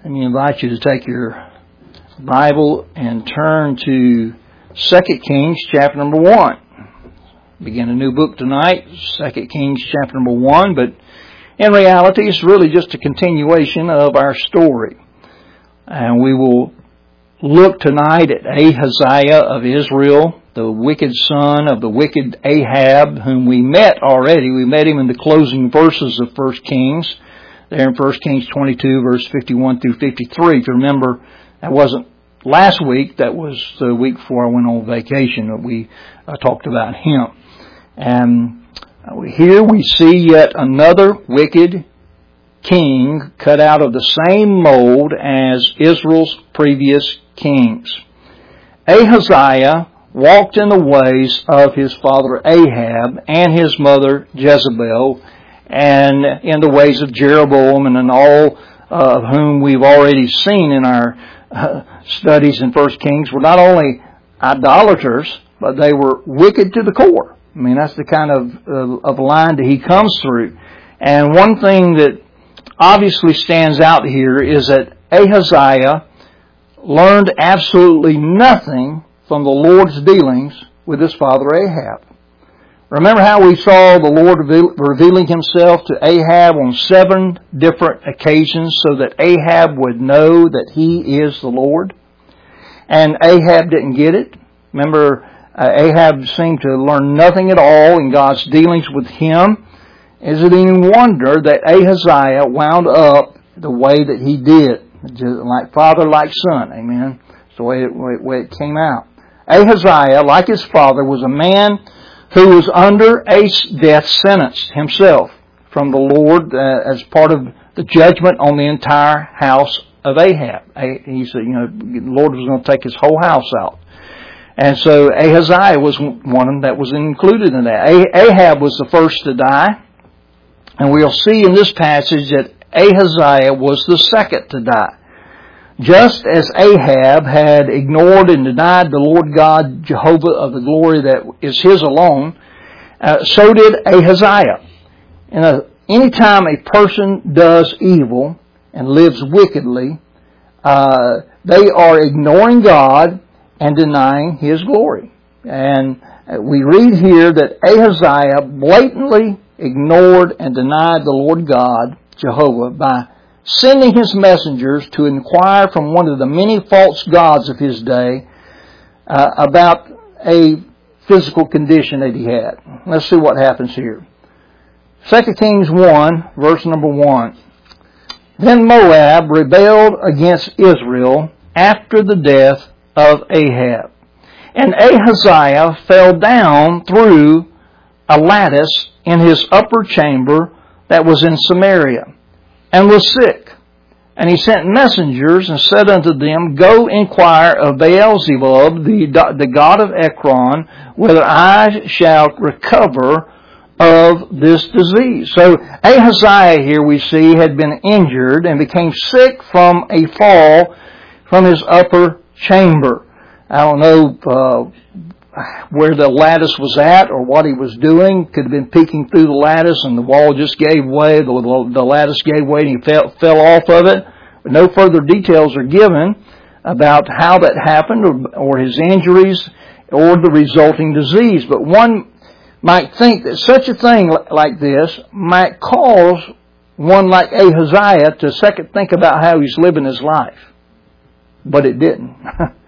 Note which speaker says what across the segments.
Speaker 1: Let me invite you to take your Bible and turn to 2 Kings chapter number 1. Begin a new book tonight, 2 Kings chapter number 1, but in reality it's really just a continuation of our story. And we will look tonight at Ahaziah of Israel, the wicked son of the wicked Ahab, whom we met already. We met him in the closing verses of 1 Kings. There in 1 Kings 22, verse 51 through 53. If you remember, that wasn't last week. That was the week before I went on vacation that we talked about him. And here we see yet another wicked king cut out of the same mold as Israel's previous kings. Ahaziah walked in the ways of his father Ahab and his mother Jezebel, and in the ways of Jeroboam, and in all of whom we've already seen in our studies in 1 Kings were not only idolaters, but they were wicked to the core. I mean, that's the kind of line that he comes through. And one thing that obviously stands out here is that Ahaziah learned absolutely nothing from the Lord's dealings with his father Ahab. Remember how we saw the Lord revealing himself to Ahab on 7 different occasions so that Ahab would know that he is the Lord? And Ahab didn't get it. Remember, Ahab seemed to learn nothing at all in God's dealings with him. Is it any wonder that Ahaziah wound up the way that he did? Just like father, like son. Amen. That's the way it came out. Ahaziah, like his father, was a man who was under a death sentence himself from the Lord as part of the judgment on the entire house of Ahab. He said, the Lord was going to take his whole house out. And so Ahaziah was one that was included in that. Ahab was the first to die. And we'll see in this passage that Ahaziah was the second to die. Just as Ahab had ignored and denied the Lord God, Jehovah of the glory that is His alone, so did Ahaziah. Anytime a person does evil and lives wickedly, they are ignoring God and denying His glory. And we read here that Ahaziah blatantly ignored and denied the Lord God, Jehovah, by sending his messengers to inquire from one of the many false gods of his day about a physical condition that he had. Let's see what happens here. 2 Kings 1, verse number 1. Then Moab rebelled against Israel after the death of Ahab. And Ahaziah fell down through a lattice in his upper chamber that was in Samaria, and was sick. And he sent messengers and said unto them, Go inquire of Beelzebub, the god of Ekron, whether I shall recover of this disease. So Ahaziah here we see had been injured and became sick from a fall from his upper chamber. I don't know where the lattice was at or what he was doing. Could have been peeking through the lattice and the wall just gave way, the lattice gave way and he fell off of it. But no further details are given about how that happened or his injuries or the resulting disease. But one might think that such a thing like this might cause one like Ahaziah to second think about how he's living his life. But it didn't.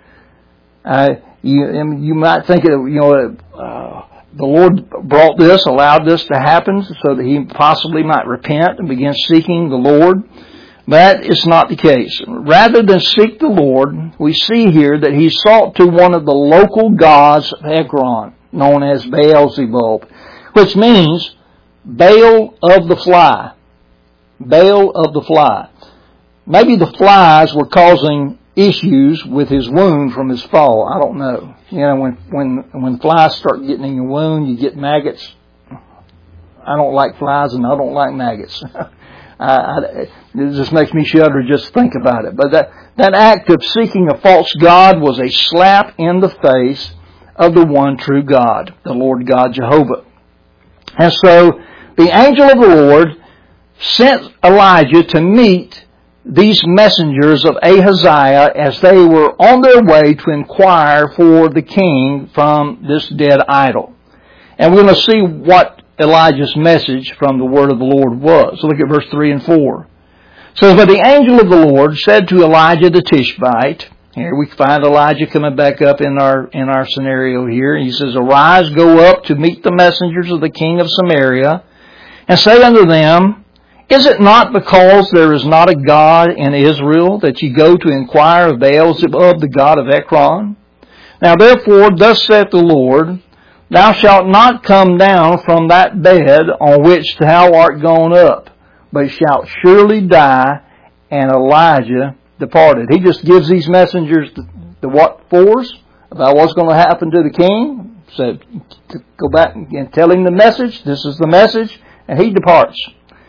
Speaker 1: You might think the Lord brought this, allowed this to happen so that he possibly might repent and begin seeking the Lord. That is not the case. Rather than seek the Lord, we see here that he sought to one of the local gods of Ekron, known as Beelzebub, which means Baal of the fly. Baal of the fly. Maybe the flies were causing issues with his wound from his fall. I don't know. When flies start getting in your wound, you get maggots. I don't like flies and I don't like maggots. It just makes me shudder just to think about it. But that act of seeking a false god was a slap in the face of the one true God, the Lord God Jehovah. And so the angel of the Lord sent Elijah to meet these messengers of Ahaziah as they were on their way to inquire for the king from this dead idol. And we're going to see what Elijah's message from the word of the Lord was. So look at verse 3 and 4. It says, but the angel of the Lord said to Elijah the Tishbite, here we find Elijah coming back up in our scenario here. He says, arise, go up to meet the messengers of the king of Samaria, and say unto them, is it not because there is not a God in Israel that ye go to inquire of Beelzebub, the god of Ekron? Now therefore, thus saith the Lord, thou shalt not come down from that bed on which thou art gone up, but shalt surely die. And Elijah departed. He just gives these messengers the what fors about what's going to happen to the king. So to go back and tell him the message. This is the message. And he departs.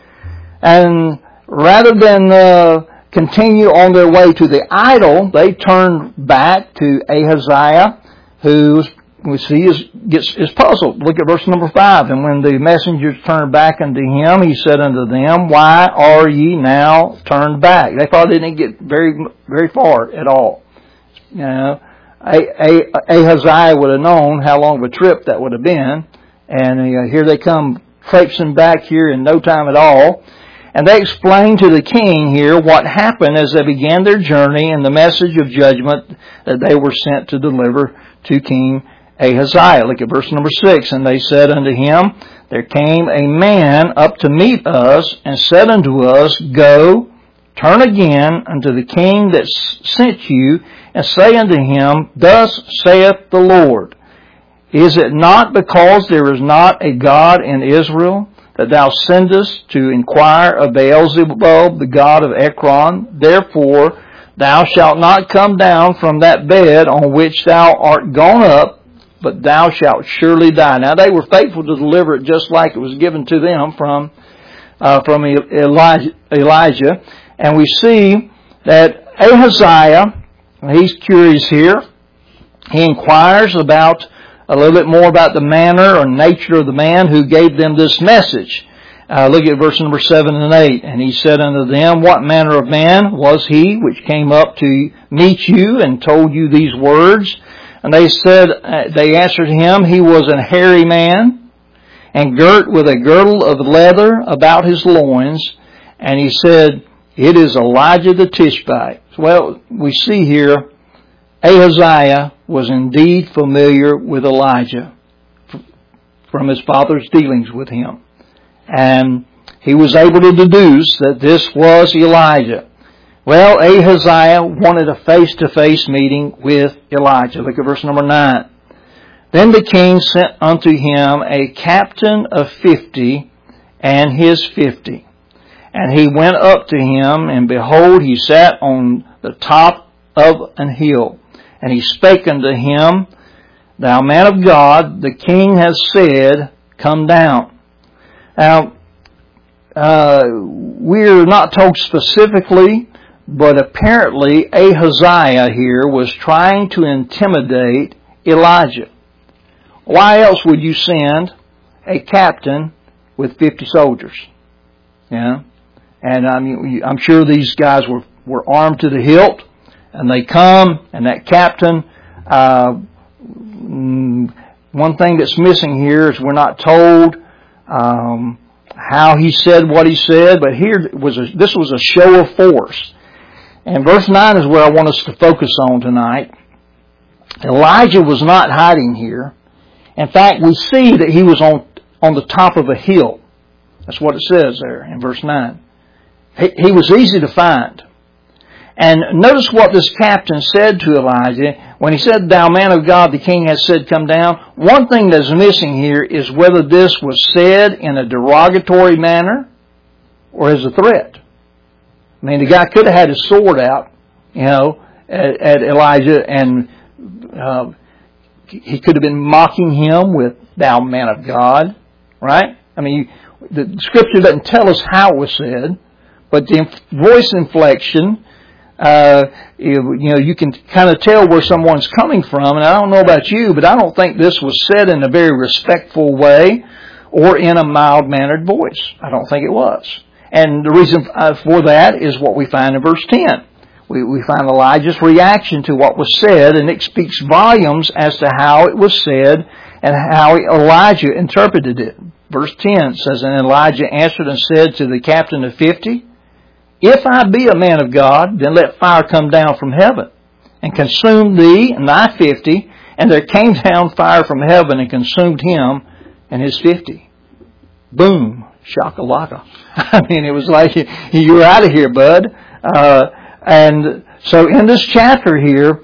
Speaker 1: And rather than continue on their way to the idol, they turn back to Ahaziah, who we see is puzzled. Look at verse number 5. And when the messengers turned back unto him, he said unto them, why are ye now turned back? They probably didn't get very far at all. You know, Ahaziah would have known how long of a trip that would have been. And here they come traipsing back here in no time at all. And they explain to the king here what happened as they began their journey and the message of judgment that they were sent to deliver to King Ahaziah. Look at verse number 6. And they said unto him, there came a man up to meet us and said unto us, go, turn again unto the king that sent you, and say unto him, thus saith the Lord, is it not because there is not a God in Israel that thou sendest to inquire of Beelzebub, the god of Ekron? Therefore thou shalt not come down from that bed on which thou art gone up, but thou shalt surely die. Now they were faithful to deliver it just like it was given to them from Elijah. And we see that Ahaziah, he's curious here. He inquires about a little bit more about the manner or nature of the man who gave them this message. Look at verse number 7 and 8. And he said unto them, what manner of man was he which came up to meet you and told you these words? And they answered him, he was an hairy man, and girt with a girdle of leather about his loins. And he said, it is Elijah the Tishbite. Well, we see here, Ahaziah was indeed familiar with Elijah from his father's dealings with him. And he was able to deduce that this was Elijah. Well, Ahaziah wanted a face-to-face meeting with Elijah. Look at verse number 9. Then the king sent unto him a captain of 50 and his 50. And he went up to him, and behold, he sat on the top of an hill. And he spake unto him, thou man of God, the king has said, come down. Now, we're not told specifically, but apparently Ahaziah here was trying to intimidate Elijah. Why else would you send a captain with 50 soldiers? Yeah. And I'm sure these guys were armed to the hilt, and they come, and that captain, one thing that's missing here is we're not told how he said what he said, but here this was a show of force. And verse 9 is where I want us to focus on tonight. Elijah was not hiding here. In fact, we see that he was on the top of a hill. That's what it says there in verse 9. He was easy to find. And notice what this captain said to Elijah. When he said, thou man of God, the king has said, come down. One thing that's missing here is whether this was said in a derogatory manner or as a threat. I mean, the guy could have had his sword out, at Elijah, and he could have been mocking him with, thou man of God, right? I mean, the scripture doesn't tell us how it was said, but the voice inflection, you can kind of tell where someone's coming from. And I don't know about you, but I don't think this was said in a very respectful way or in a mild-mannered voice. I don't think it was. And the reason for that is what we find in verse 10. We find Elijah's reaction to what was said, and it speaks volumes as to how it was said and how Elijah interpreted it. Verse 10 says, And Elijah answered and said to the captain of 50, If I be a man of God, then let fire come down from heaven and consume thee and thy 50. And there came down fire from heaven and consumed him and his 50. Boom. Shakalaka. I mean, it was like, you're out of here, bud. And so in this chapter here,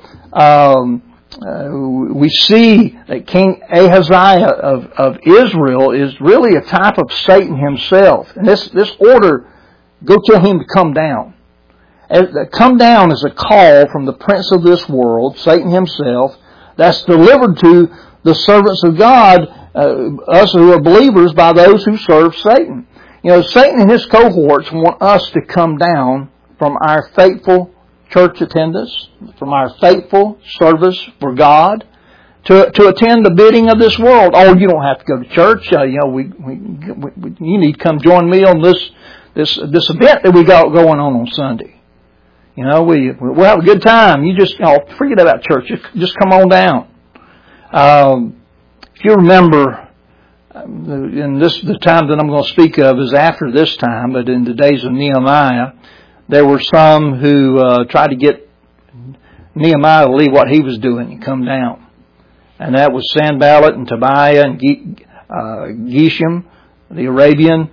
Speaker 1: we see that King Ahaziah of Israel is really a type of Satan himself. And this order, go tell him to come down. Come down is a call from the prince of this world, Satan himself, that's delivered to the servants of God, us who are believers, by those who serve Satan. You know, Satan and his cohorts want us to come down from our faithful church attendance, from our faithful service for God, to attend the bidding of this world. Oh, you don't have to go to church. You need to come join me on this event that we got going on Sunday. You know, we'll have a good time. You just forget about church. Just come on down. If you remember, the time that I'm going to speak of is after this time, but in the days of Nehemiah, there were some who tried to get Nehemiah to leave what he was doing and come down. And that was Sanballat and Tobiah and Geshem, the Arabian.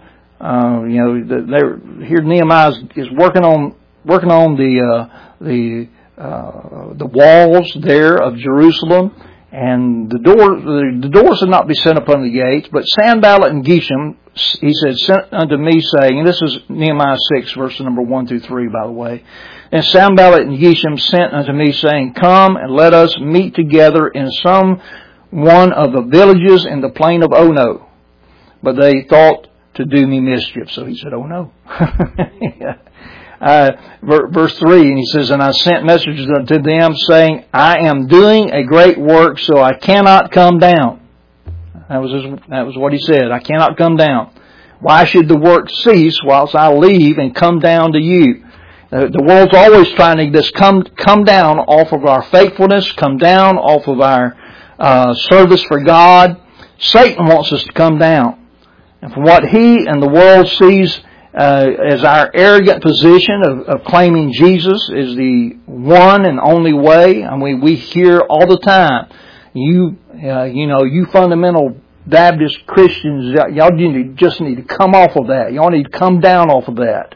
Speaker 1: Here Nehemiah is working on the walls there of Jerusalem, and the doors should not be set upon the gates. But Sanballat and Geshem, he said, sent unto me, saying, and this is Nehemiah 6, verse number 1 through 3, by the way. And Sanballat and Geshem sent unto me, saying, Come and let us meet together in some one of the villages in the plain of Ono. But they thought to do me mischief. So he said, Oh no. Verse 3, and he says, And I sent messages unto them, saying, I am doing a great work, so I cannot come down. That was what he said. I cannot come down. Why should the work cease whilst I leave and come down to you? The world's always trying to just come down off of our faithfulness, come down off of our service for God. Satan wants us to come down. And from what he and the world sees as our arrogant position of claiming Jesus is the one and only way. I mean, we hear all the time, you fundamental Baptist Christians, y'all just need to come off of that. Y'all need to come down off of that.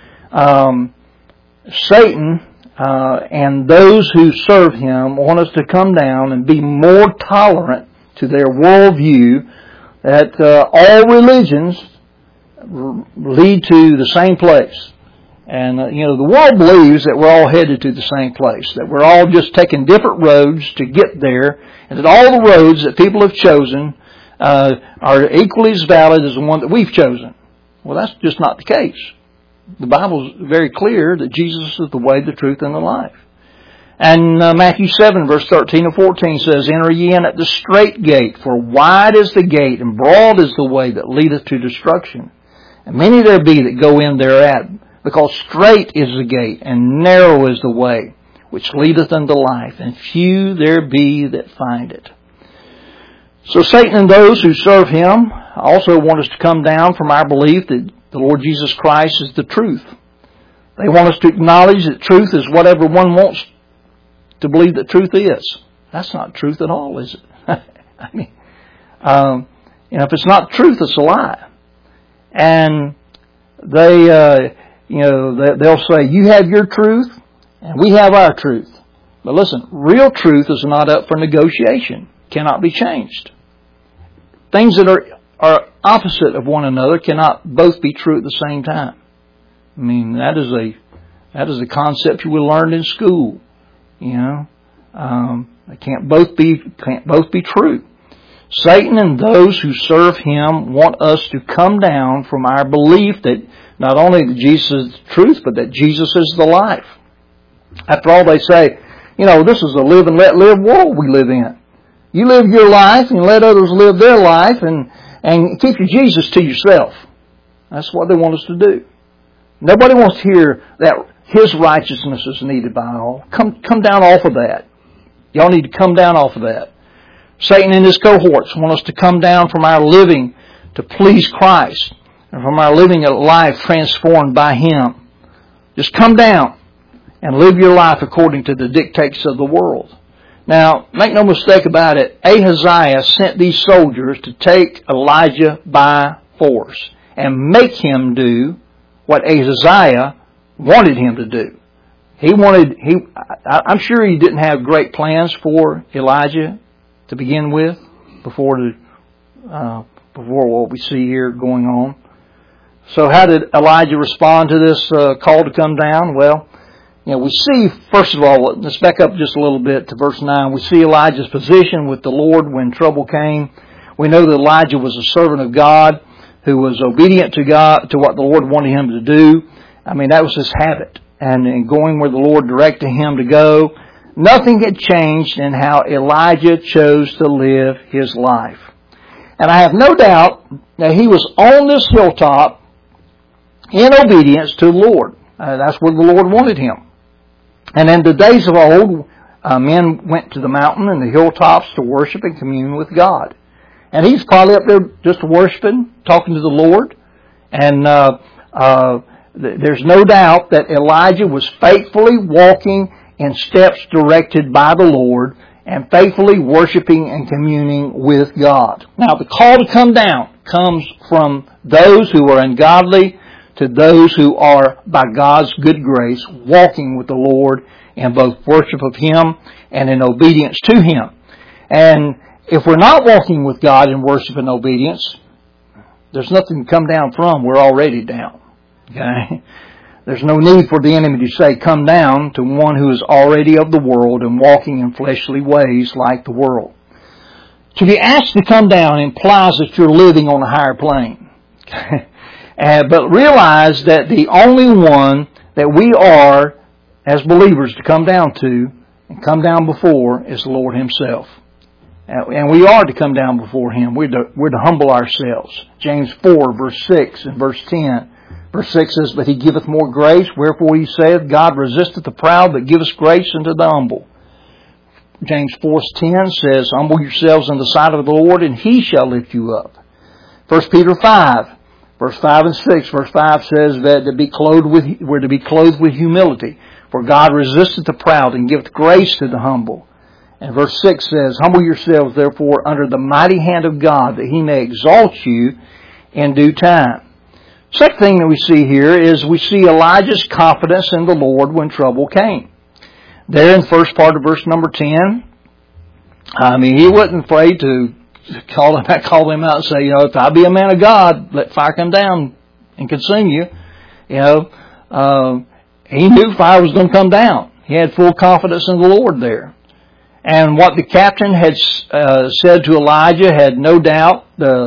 Speaker 1: Satan and those who serve him want us to come down and be more tolerant to their worldview, that all religions lead to the same place. And, the world believes that we're all headed to the same place, that we're all just taking different roads to get there, and that all the roads that people have chosen are equally as valid as the one that we've chosen. Well, that's just not the case. The Bible's very clear that Jesus is the way, the truth, and the life. And Matthew 7, verse 13 and 14 says, Enter ye in at the strait gate, for wide is the gate, and broad is the way that leadeth to destruction. And many there be that go in thereat, because strait is the gate, and narrow is the way, which leadeth unto life, and few there be that find it. So Satan and those who serve him also want us to come down from our belief that the Lord Jesus Christ is the truth. They want us to acknowledge that truth is what everyone wants to believe that truth is. That's not truth at all, is it? If it's not truth, it's a lie. And they'll say, you have your truth, and we have our truth. But listen, real truth is not up for negotiation. Cannot be changed. Things that are opposite of one another cannot both be true at the same time. I mean, that is a concept you will learn in school. They can't both be true. Satan and those who serve him want us to come down from our belief that not only that Jesus is the truth, but that Jesus is the life. After all, they say, this is a live and let live world we live in. You live your life and let others live their life, and keep your Jesus to yourself. That's what they want us to do. Nobody wants to hear that His righteousness is needed by all. Come down off of that. Y'all need to come down off of that. Satan and his cohorts want us to come down from our living to please Christ and from our living a life transformed by Him. Just come down and live your life according to the dictates of the world. Now, make no mistake about it, Ahaziah sent these soldiers to take Elijah by force and make him do what Ahaziah wanted him to do. I'm sure he didn't have great plans for Elijah to begin with before what we see here going on. So how did Elijah respond to this call to come down? Well, we see, first of all, let's back up just a little bit to verse 9. We see Elijah's position with the Lord when trouble came. We know that Elijah was a servant of God who was obedient to God, to what the Lord wanted him to do. I mean, that was his habit. And going where the Lord directed him to go, nothing had changed in how Elijah chose to live his life. And I have no doubt that he was on this hilltop in obedience to the Lord. That's where the Lord wanted him. And in the days of old, men went to the mountain and the hilltops to worship and commune with God. And he's probably up there just worshiping, talking to the Lord. And there's no doubt that Elijah was faithfully walking in steps directed by the Lord and faithfully worshiping and communing with God. Now, the call to come down comes from those who are ungodly to those who are, by God's good grace, walking with the Lord in both worship of Him and in obedience to Him. And if we're not walking with God in worship and obedience, there's nothing to come down from. We're already down. Okay? There's no need for the enemy to say, come down to one who is already of the world and walking in fleshly ways like the world. To be asked to come down implies that you're living on a higher plane. Okay? But realize that the only one that we are, as believers, to come down to and come down before is the Lord Himself. And we are to come down before Him. We're to humble ourselves. James 4, verse 6 and verse 10. Verse 6 says, but He giveth more grace, wherefore He saith, God resisteth the proud, but giveth grace unto the humble. James 4:10 says, humble yourselves in the sight of the Lord, and He shall lift you up. 1 Peter 5. Verse 5 and 6, verse 5 says that we're to be clothed with humility. For God resisteth the proud and giveth grace to the humble. And verse 6 says, humble yourselves therefore under the mighty hand of God, that He may exalt you in due time. Second thing that we see here is we see Elijah's confidence in the Lord when trouble came. There in the first part of verse number 10, he wasn't afraid to call them out and say, if I be a man of God, let fire come down and consume you. He knew fire was going to come down. He had full confidence in the Lord there. And what the captain had said to Elijah had no doubt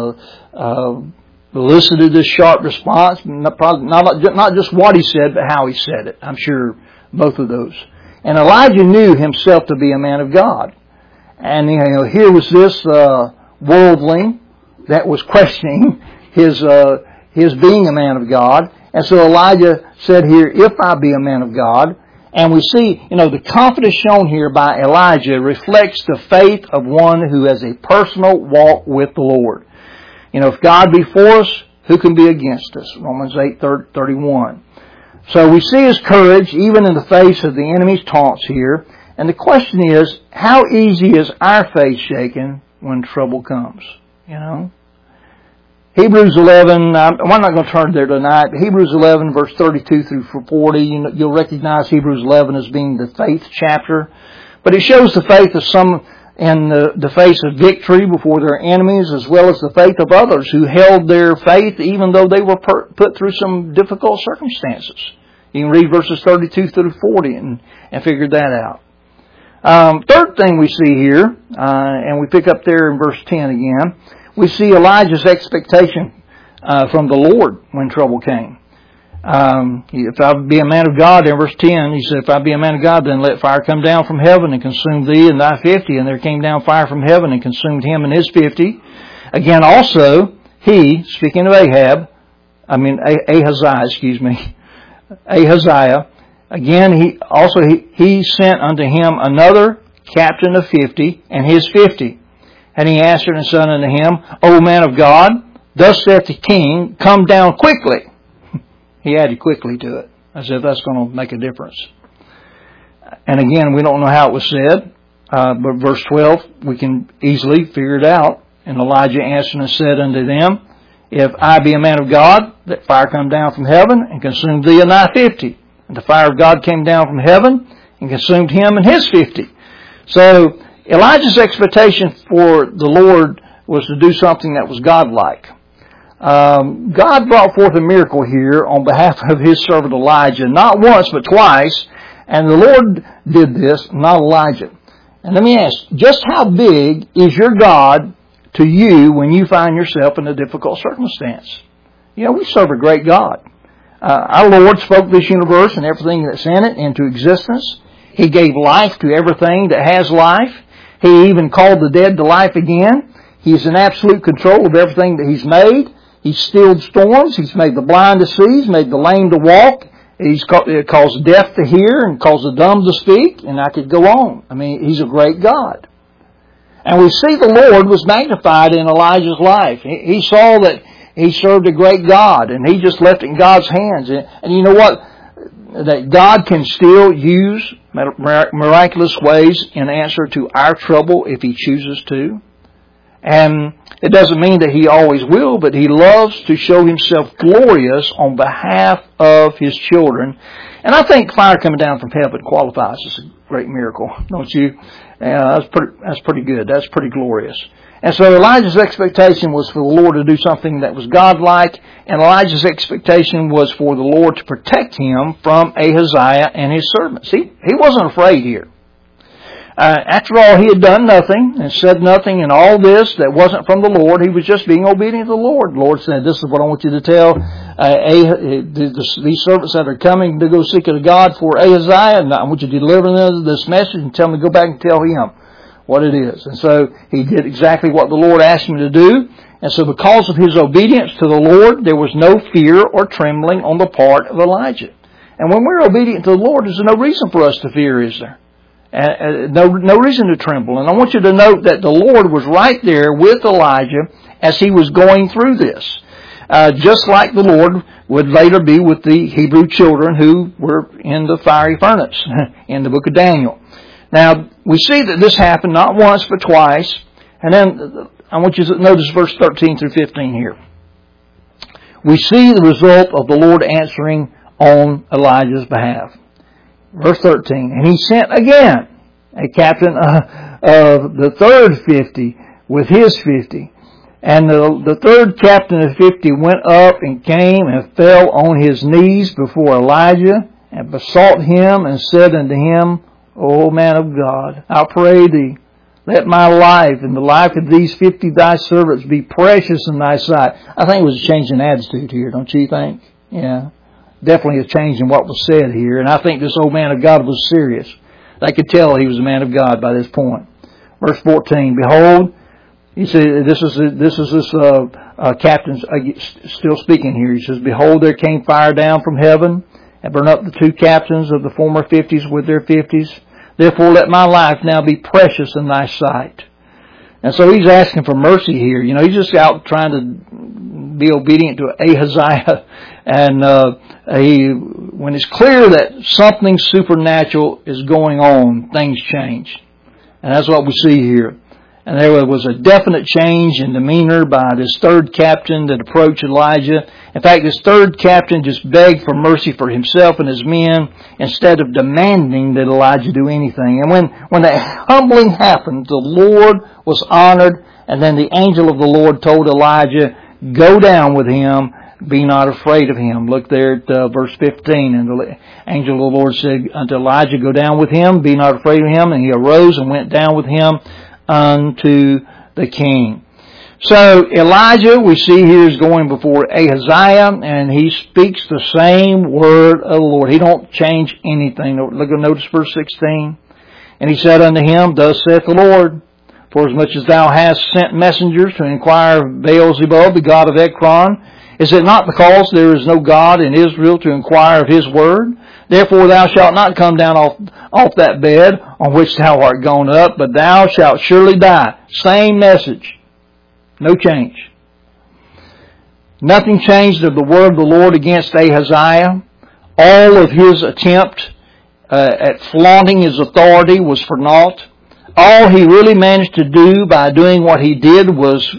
Speaker 1: elicited this sharp response. Not just what he said, but how he said it. I'm sure both of those. And Elijah knew himself to be a man of God. And here was this worldling that was questioning his being a man of God. And so Elijah said here, if I be a man of God. And we see, the confidence shown here by Elijah reflects the faith of one who has a personal walk with the Lord. If God be for us, who can be against us? Romans 8:31. So we see his courage even in the face of the enemy's taunts here. And the question is, how easy is our faith shaken when trouble comes? Hebrews 11, I'm not going to turn there tonight, but Hebrews 11 verse 32 through 40, you'll recognize Hebrews 11 as being the faith chapter. But it shows the faith of some in the face of victory before their enemies, as well as the faith of others who held their faith even though they were put through some difficult circumstances. You can read verses 32 through 40 and figure that out. Third thing we see here, and we pick up there in verse 10 again, we see Elijah's expectation from the Lord when trouble came. If I be a man of God, in verse 10, he said, if I be a man of God, then let fire come down from heaven and consume thee and thy 50. And there came down fire from heaven and consumed him and his 50. Again, also, he, speaking of Ahaziah, Ahaziah, again he sent unto him another captain of 50, and his 50. And he answered and said unto him, O man of God, thus saith the king, come down quickly. He added quickly to it, as if that's going to make a difference. And again, we don't know how it was said, but verse 12, we can easily figure it out. And Elijah answered and said unto them, If I be a man of God, that fire come down from heaven and consume thee and thy 50. And the fire of God came down from heaven and consumed him and his 50. So Elijah's expectation for the Lord was to do something that was godlike. God brought forth a miracle here on behalf of His servant Elijah, not once but twice, and the Lord did this, not Elijah. And let me ask, just how big is your God to you when you find yourself in a difficult circumstance? You know, we serve a great God. Our Lord spoke this universe and everything that's in it into existence. He gave life to everything that has life. He even called the dead to life again. He's in absolute control of everything that He's made. He's stilled storms. He's made the blind to see. He's made the lame to walk. He's caused the deaf to hear and caused the dumb to speak. And I could go on. I mean, He's a great God. And we see the Lord was magnified in Elijah's life. He saw that he served a great God, and he just left it in God's hands. And you know what? That God can still use miraculous ways in answer to our trouble if He chooses to. And it doesn't mean that He always will, but He loves to show Himself glorious on behalf of His children. And I think fire coming down from heaven qualifies as a great miracle, don't you? That's pretty good. That's pretty glorious. And so Elijah's expectation was for the Lord to do something that was godlike, and Elijah's expectation was for the Lord to protect him from Ahaziah and his servants. He wasn't afraid here. After all, he had done nothing and said nothing in all this that wasn't from the Lord. He was just being obedient to the Lord. The Lord said, this is what I want you to tell these servants that are coming to go seek a God for Ahaziah, and I want you to deliver them this message and tell them to go back and tell him what it is. And so he did exactly what the Lord asked him to do. And so because of his obedience to the Lord, there was no fear or trembling on the part of Elijah. And when we're obedient to the Lord, there's no reason for us to fear, is there? No reason to tremble. And I want you to note that the Lord was right there with Elijah as he was going through this. Just like the Lord would later be with the Hebrew children who were in the fiery furnace in the book of Daniel. Now, we see that this happened not once but twice. And then I want you to notice verse 13 through 15 here. We see the result of the Lord answering on Elijah's behalf. Verse 13, and he sent again a captain of the third 50 with his 50. And the third captain of 50 went up and came and fell on his knees before Elijah and besought him and said unto him, O man of God, I pray thee, let my life and the life of these 50 thy servants be precious in thy sight. I think it was a change in attitude here, don't you think? Yeah. Definitely a change in what was said here. And I think this old man of God was serious. They could tell he was a man of God by this point. Verse 14, behold, he said, this is captain still speaking here. He says, behold, there came fire down from heaven and burned up the two captains of the former 50s with their 50s. Therefore let my life now be precious in thy sight. And so he's asking for mercy here. You know, he's just out trying to be obedient to Ahaziah. And when it's clear that something supernatural is going on, things change. And that's what we see here. And there was a definite change in demeanor by this third captain that approached Elijah. In fact, this third captain just begged for mercy for himself and his men instead of demanding that Elijah do anything. And when that humbling happened, the Lord was honored, and then the angel of the Lord told Elijah, go down with him, be not afraid of him. Look there at verse 15. And the angel of the Lord said unto Elijah, go down with him, be not afraid of him. And he arose and went down with him unto the king. So Elijah, we see here, is going before Ahaziah, and he speaks the same word of the Lord. He don't change anything. Notice verse 16. And he said unto him, thus saith the Lord, for as much as thou hast sent messengers to inquire of Beelzebub, the god of Ekron, Is it not because there is no God in Israel to inquire of His word? Therefore thou shalt not come down off that bed on which thou art gone up, but thou shalt surely die. Same message. No change. Nothing changed of the word of the Lord against Ahaziah. All of his attempt at flaunting his authority was for naught. All he really managed to do by doing what he did was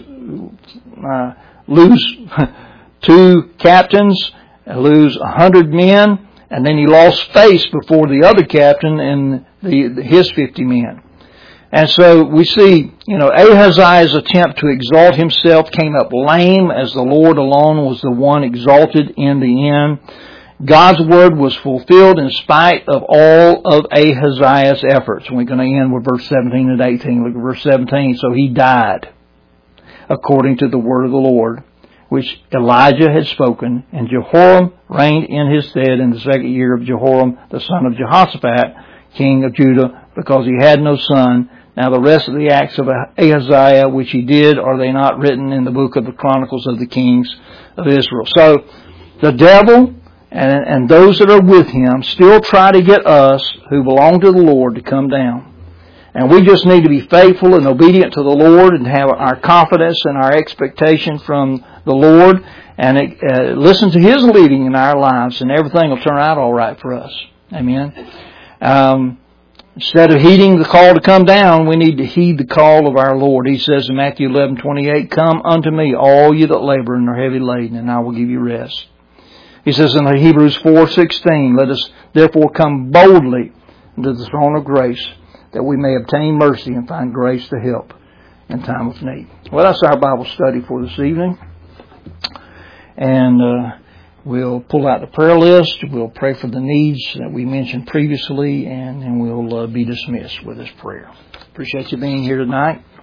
Speaker 1: lose 2 captains, lose 100 men, and then he lost face before the other captain and his 50 men. And so we see, Ahaziah's attempt to exalt himself came up lame, as the Lord alone was the one exalted in the end. God's word was fulfilled in spite of all of Ahaziah's efforts. We're going to end with verse 17 and 18. Look at verse 17. So he died according to the word of the Lord, which Elijah had spoken, and Jehoram reigned in his stead in the 2nd year of Jehoram, the son of Jehoshaphat, king of Judah, because he had no son. Now the rest of the acts of Ahaziah, which he did, are they not written in the book of the Chronicles of the Kings of Israel? So the devil and those that are with him still try to get us who belong to the Lord to come down. And we just need to be faithful and obedient to the Lord and have our confidence and our expectation from the Lord and listen to His leading in our lives, and everything will turn out all right for us. Amen. Instead of heeding the call to come down, we need to heed the call of our Lord. He says in Matthew 11:28, "Come unto me, all you that labor and are heavy laden, and I will give you rest." He says in Hebrews 4:16, "Let us therefore come boldly into the throne of grace, that we may obtain mercy and find grace to help in time of need." Well, that's our Bible study for this evening. And we'll pull out the prayer list. We'll pray for the needs that we mentioned previously, and then we'll be dismissed with this prayer. Appreciate you being here tonight.